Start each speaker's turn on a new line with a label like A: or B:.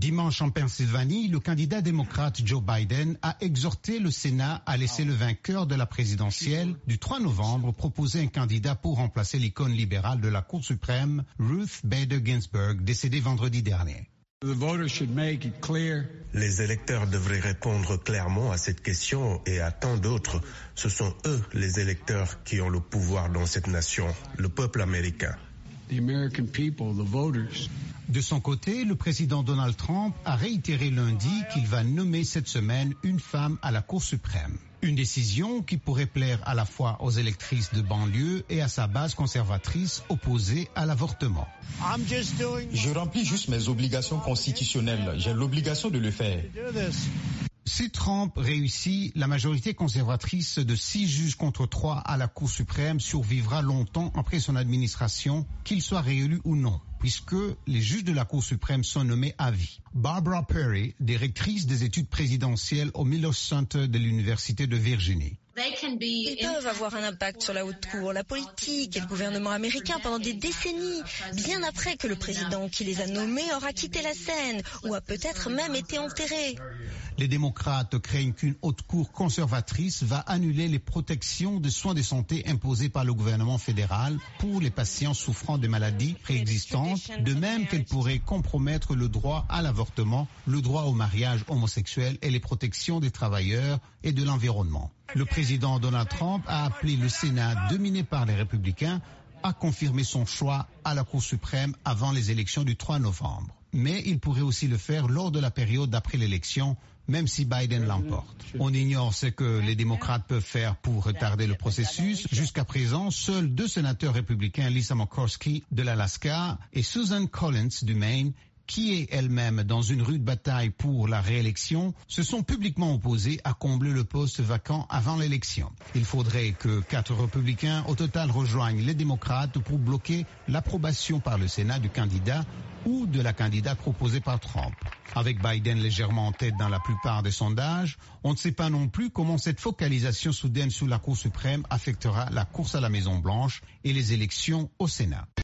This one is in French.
A: Dimanche en Pennsylvanie, le candidat démocrate Joe Biden a exhorté le Sénat à laisser le vainqueur de la présidentielle du 3 novembre proposer un candidat pour remplacer l'icône libérale de la Cour suprême, Ruth Bader Ginsburg, décédée vendredi dernier.
B: Les électeurs devraient répondre clairement à cette question et à tant d'autres. Ce sont eux, les électeurs, qui ont le pouvoir dans cette nation, le peuple américain.
A: De son côté, le président Donald Trump a réitéré lundi qu'il va nommer cette semaine une femme à la Cour suprême. Une décision qui pourrait plaire à la fois aux électrices de banlieue et à sa base conservatrice opposée à l'avortement.
C: Je remplis juste mes obligations constitutionnelles. J'ai l'obligation de le faire.
A: Si Trump réussit, la majorité conservatrice de 6 juges contre 3 à la Cour suprême survivra longtemps après son administration, qu'il soit réélu ou non, puisque les juges de la Cour suprême sont nommés à vie. Barbara Perry, directrice des études présidentielles au Miller Center de l'Université de Virginie.
D: Ils peuvent avoir un impact sur la haute cour, la politique et le gouvernement américain pendant des décennies, bien après que le président qui les a nommés aura quitté la scène ou a peut-être même été enterré.
A: Les démocrates craignent qu'une haute cour conservatrice va annuler les protections de soins de santé imposées par le gouvernement fédéral pour les patients souffrant de maladies préexistantes, de même qu'elle pourrait compromettre le droit à l'avortement, le droit au mariage homosexuel et les protections des travailleurs et de l'environnement. Le président Donald Trump a appelé le Sénat, dominé par les républicains, à confirmer son choix à la Cour suprême avant les élections du 3 novembre. Mais il pourrait aussi le faire lors de la période d'après l'élection, même si Biden l'emporte. On ignore ce que les démocrates peuvent faire pour retarder le processus. Jusqu'à présent, seuls 2 sénateurs républicains, Lisa Murkowski de l'Alaska et Susan Collins du Maine, qui est elle-même dans une rude bataille pour la réélection, se sont publiquement opposés à combler le poste vacant avant l'élection. Il faudrait que 4 républicains au total rejoignent les démocrates pour bloquer l'approbation par le Sénat du candidat ou de la candidate proposée par Trump. Avec Biden légèrement en tête dans la plupart des sondages, on ne sait pas non plus comment cette focalisation soudaine sur la Cour suprême affectera la course à la Maison-Blanche et les élections au Sénat.